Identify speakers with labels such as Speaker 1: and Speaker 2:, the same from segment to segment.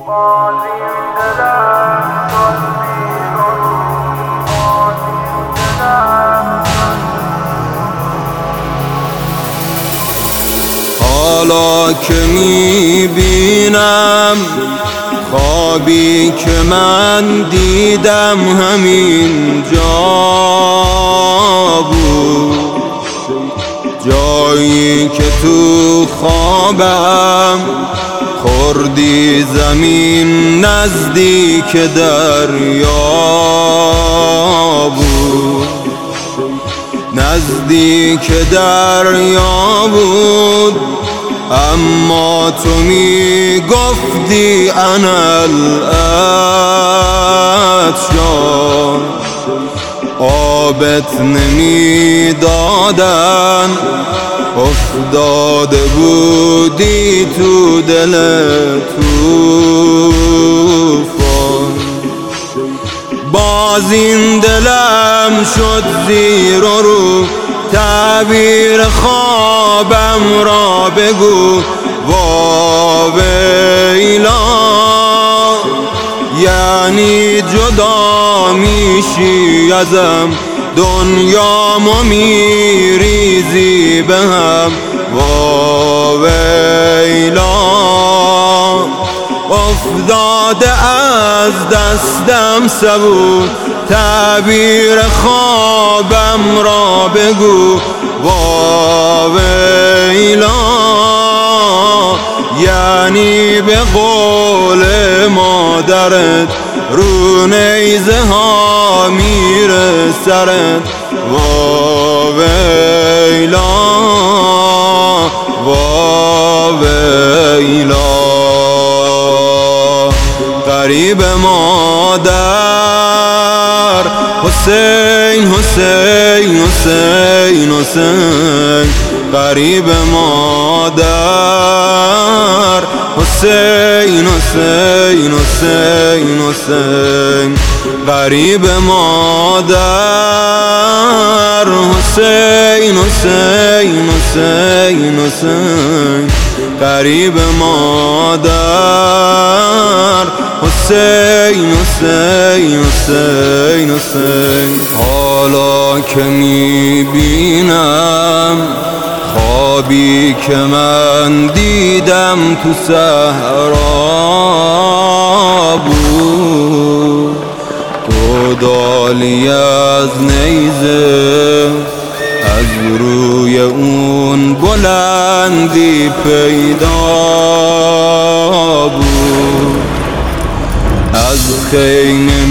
Speaker 1: حالا که میبینم خوابی که من دیدم همین جا بود، جایی که تو خوابم خوردی زمین نزدیک دریا بود، نزدیک دریا بود. اما تو می گفتی انا العطشان، آبت نمی دادن، افتاده بودی تو دل طوفان. باز این دلم شد زیر و رو، تعبیر خوابم را بگو واویلا. یعنی جدا میشی ازم، دنیامو میریزی به هم واویلا. افتاده از دستم سبو، تعبیر خوابم را بگو واویلا. یعنی به قول مادرت رو نیزه ها میره سرت واویلا واویلا. غریب مادر حسین حسین حسین حسین، غریب مادر حسین حسین حسین حسین، غریب مادر حسین حسین حسین حسین، غریب مادر حسین حسین حسین حسین. حالا که میبینم خوابی که من دیدم تو صحرا بود، گودالی از نیزه از روی اون بلندی پیدا بود. از خیمه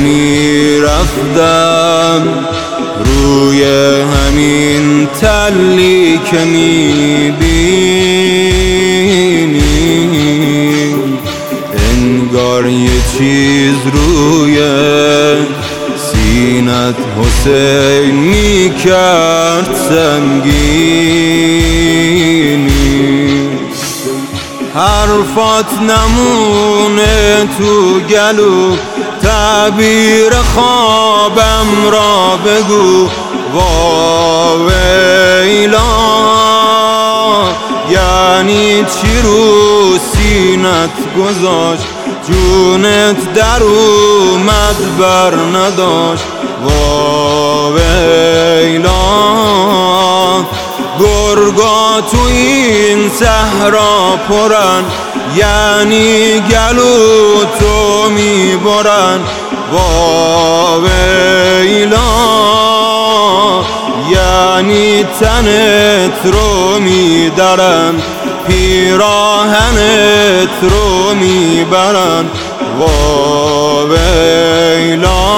Speaker 1: میرفتم روی همین تلی که میبینی، انگار یه چیز روی سینت حسین میکرد سنگینی. حرفات نمونه تو گلو، تعبیر خوابم را بگو واویلا. یعنی چی رو سینت گذاشت، جونت در اومد بر نداشت واویلا. گرگا تو این صحرا پرن، یعنی گلو تو میبرن واویلا. یعنی تنت رو میدرن، پیراهنت رو میبرن واویلا